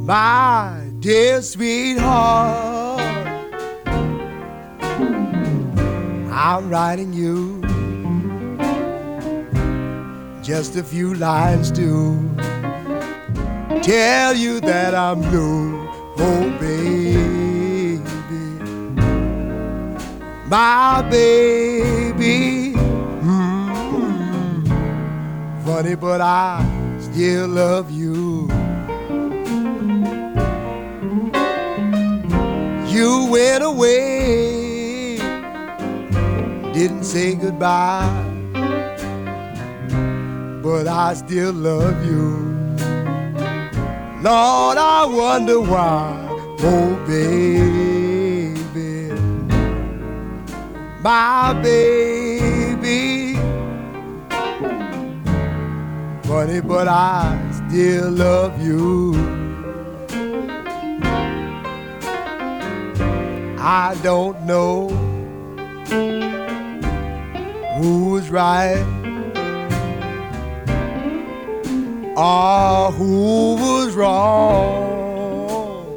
My dear sweetheart, I'm writing you just a few lines to tell you that I'm blue, oh baby, my baby. Funny, but I still love you. You went away, didn't say goodbye, but I still love you. Lord, I wonder why, oh baby, my baby. Funny, but I still love you. I don't know who's right or who was wrong.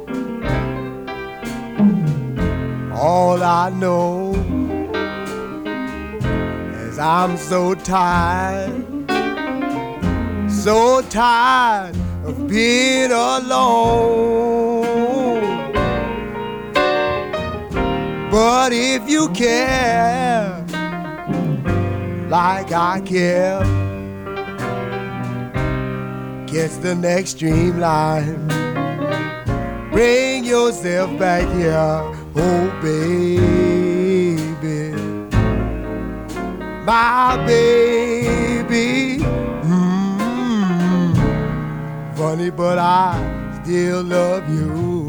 All I know is I'm so tired of being alone. But if you care like I care, catch the next streamline, bring yourself back here, oh baby, my baby. Funny, but I still love you.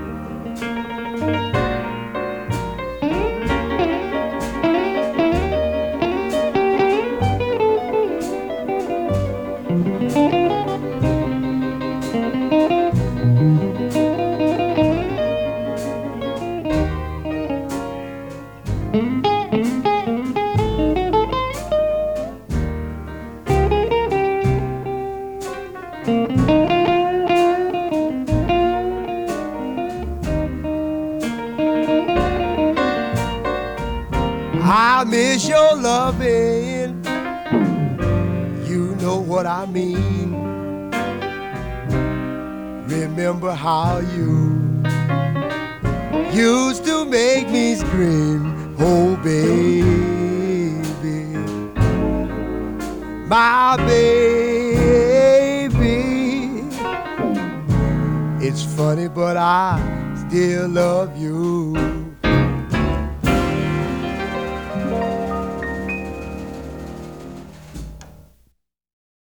I miss your loving, you know what I mean. Remember how you used to make me scream, oh baby, my baby. It's funny, but I still love you.